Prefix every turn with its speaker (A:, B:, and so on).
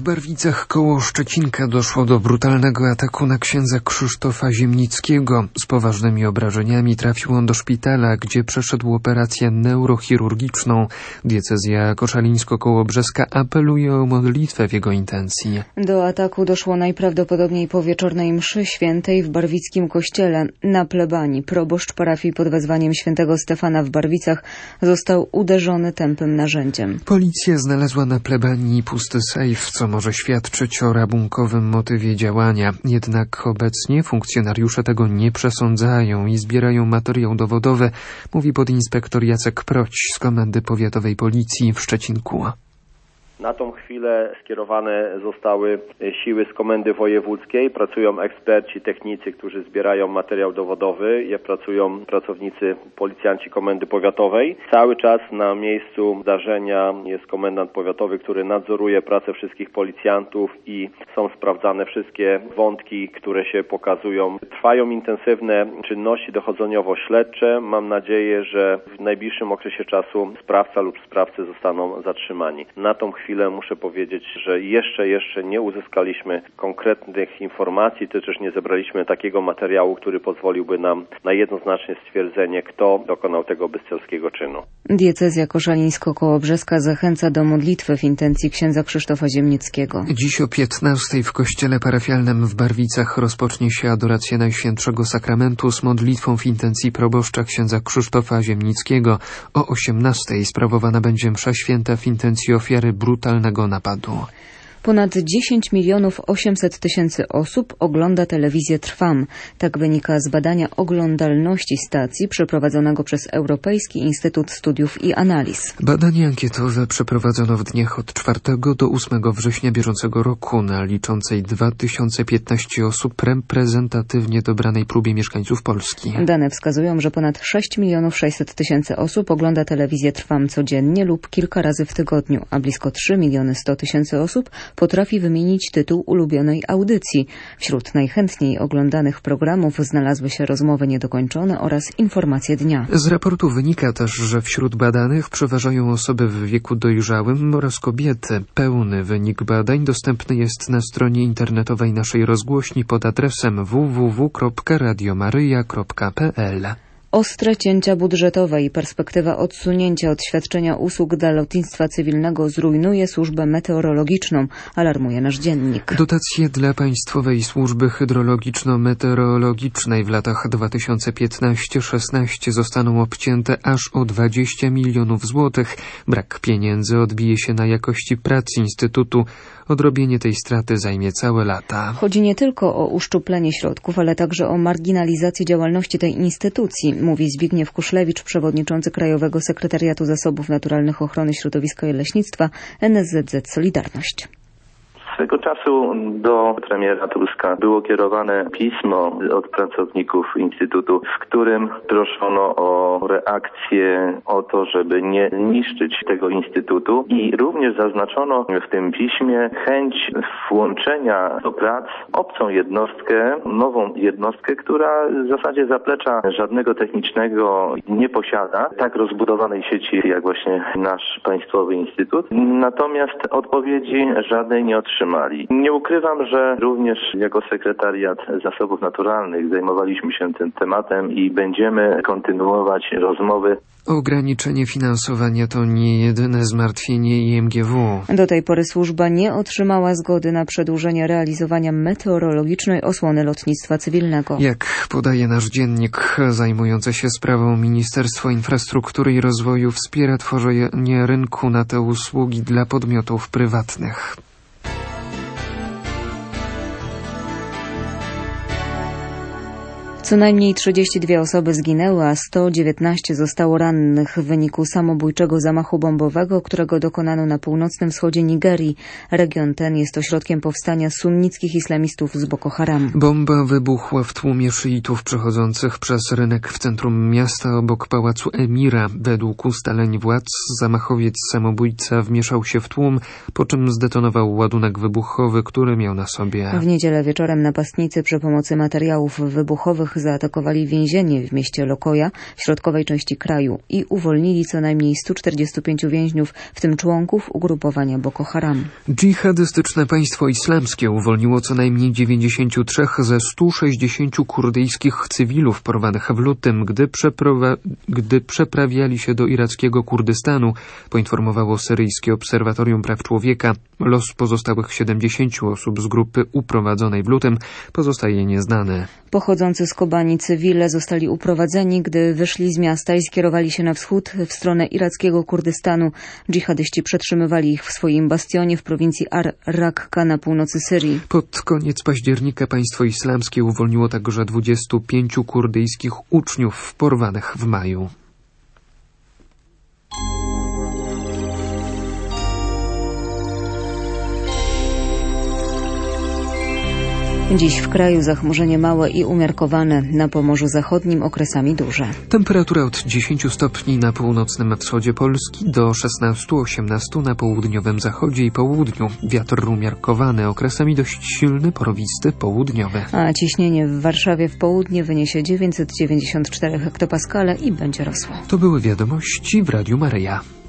A: Barwicach koło Szczecinka doszło do brutalnego ataku na księdza Krzysztofa Ziemnickiego. Z poważnymi obrażeniami trafił on do szpitala, gdzie przeszedł operację neurochirurgiczną. Diecezja koszalińsko-kołobrzeska apeluje o modlitwę w jego intencji.
B: Do ataku doszło najprawdopodobniej po wieczornej mszy świętej w barwickim kościele. Na plebanii proboszcz parafii pod wezwaniem świętego Stefana w Barwicach został uderzony tępym narzędziem.
A: Policja znalazła na plebanii pusty sejf, co może świadczyć o rabunkowym motywie działania. Jednak obecnie funkcjonariusze tego nie przesądzają i zbierają materiał dowodowy, mówi podinspektor Jacek Proć z Komendy Powiatowej Policji w Szczecinku.
C: Na tą chwilę skierowane zostały siły z Komendy Wojewódzkiej. Pracują eksperci, technicy, którzy zbierają materiał dowodowy. Pracują pracownicy, policjanci Komendy Powiatowej. Cały czas na miejscu zdarzenia jest komendant powiatowy, który nadzoruje pracę wszystkich policjantów i są sprawdzane wszystkie wątki, które się pokazują. Trwają intensywne czynności dochodzeniowo-śledcze. Mam nadzieję, że w najbliższym okresie czasu sprawca lub sprawcy zostaną zatrzymani. Na tą chwilę muszę powiedzieć, że jeszcze nie uzyskaliśmy konkretnych informacji, też nie zebraliśmy takiego materiału, który pozwoliłby nam na jednoznaczne stwierdzenie, kto dokonał tego bestialskiego czynu.
B: Diecezja koszalińsko-kołobrzeska zachęca do modlitwy w intencji księdza Krzysztofa Ziemnickiego.
A: Dziś o 15:00 w kościele parafialnym w Barwicach rozpocznie się adoracja Najświętszego Sakramentu z modlitwą w intencji proboszcza księdza Krzysztofa Ziemnickiego. O 18:00 sprawowana będzie msza święta w intencji ofiary brutalnego napadu.
B: Ponad 10 800 000 osób ogląda telewizję Trwam. Tak wynika z badania oglądalności stacji przeprowadzonego przez Europejski Instytut Studiów i Analiz.
A: Badanie ankietowe przeprowadzono w dniach od 4 do 8 września bieżącego roku na liczącej 2015 osób reprezentatywnie dobranej próbie mieszkańców Polski.
B: Dane wskazują, że ponad 6 600 000 osób ogląda telewizję Trwam codziennie lub kilka razy w tygodniu, a blisko 3 100 000 osób potrafi wymienić tytuł ulubionej audycji. Wśród najchętniej oglądanych programów znalazły się rozmowy niedokończone oraz informacje dnia.
A: Z raportu wynika też, że wśród badanych przeważają osoby w wieku dojrzałym oraz kobiety. Pełny wynik badań dostępny jest na stronie internetowej naszej rozgłośni pod adresem www.radiomaryja.pl.
B: Ostre cięcia budżetowe i perspektywa odsunięcia od świadczenia usług dla lotnictwa cywilnego zrujnuje służbę meteorologiczną, alarmuje nasz dziennik.
A: Dotacje dla Państwowej Służby Hydrologiczno-Meteorologicznej w latach 2015-16 zostaną obcięte aż o 20 milionów złotych. Brak pieniędzy odbije się na jakości prac Instytutu. Odrobienie tej straty zajmie całe lata.
B: Chodzi nie tylko o uszczuplenie środków, ale także o marginalizację działalności tej instytucji, mówi Zbigniew Kuszlewicz, przewodniczący Krajowego Sekretariatu Zasobów Naturalnych Ochrony Środowiska i Leśnictwa NSZZ Solidarność.
D: Swego czasu do premiera Tuska było kierowane pismo od pracowników Instytutu, w którym proszono o reakcję, o to, żeby nie niszczyć tego Instytutu i również zaznaczono w tym piśmie chęć włączenia do prac obcą jednostkę, nową jednostkę, która w zasadzie zaplecza żadnego technicznego nie posiada, tak rozbudowanej sieci jak właśnie nasz Państwowy Instytut. Natomiast odpowiedzi żadnej nie otrzymali. Nie ukrywam, że również jako Sekretariat Zasobów Naturalnych zajmowaliśmy się tym tematem i będziemy kontynuować rozmowy.
A: Ograniczenie finansowania to nie jedyne zmartwienie IMGW.
B: Do tej pory służba nie otrzymała zgody na przedłużenie realizowania meteorologicznej osłony lotnictwa cywilnego.
A: Jak podaje nasz dziennik zajmujący się sprawą, Ministerstwo Infrastruktury i Rozwoju wspiera tworzenie rynku na te usługi dla podmiotów prywatnych.
B: Co najmniej 32 osoby zginęły, a 119 zostało rannych w wyniku samobójczego zamachu bombowego, którego dokonano na północnym wschodzie Nigerii. Region ten jest ośrodkiem powstania sunnickich islamistów z Boko Haram.
A: Bomba wybuchła w tłumie szyitów przechodzących przez rynek w centrum miasta obok pałacu emira. Według ustaleń władz zamachowiec samobójca wmieszał się w tłum, po czym zdetonował ładunek wybuchowy, który miał na sobie.
B: W niedzielę wieczorem napastnicy przy pomocy materiałów wybuchowych zaatakowali więzienie w mieście Lokoja w środkowej części kraju i uwolnili co najmniej 145 więźniów, w tym członków ugrupowania Boko Haram.
A: Dżihadystyczne państwo islamskie uwolniło co najmniej 93 ze 160 kurdyjskich cywilów porwanych w lutym, gdy przeprawiali się do irackiego Kurdystanu, poinformowało syryjskie Obserwatorium Praw Człowieka. Los pozostałych 70 osób z grupy uprowadzonej w lutym pozostaje nieznany.
B: Pochodzący z Kobani cywile zostali uprowadzeni, gdy wyszli z miasta i skierowali się na wschód w stronę irackiego Kurdystanu. Dżihadyści przetrzymywali ich w swoim bastionie w prowincji Ar-Rakka na północy Syrii.
A: Pod koniec października państwo islamskie uwolniło także 25 kurdyjskich uczniów porwanych w maju.
B: Dziś w kraju zachmurzenie małe i umiarkowane, na Pomorzu Zachodnim okresami duże.
A: Temperatura od 10 stopni na północnym wschodzie Polski do 16-18 na południowym zachodzie i południu. Wiatr umiarkowany, okresami dość silny, porowisty, południowy.
B: A ciśnienie w Warszawie w południe wyniesie 994 hektopaskale i będzie rosło.
A: To były wiadomości w Radiu Maryja.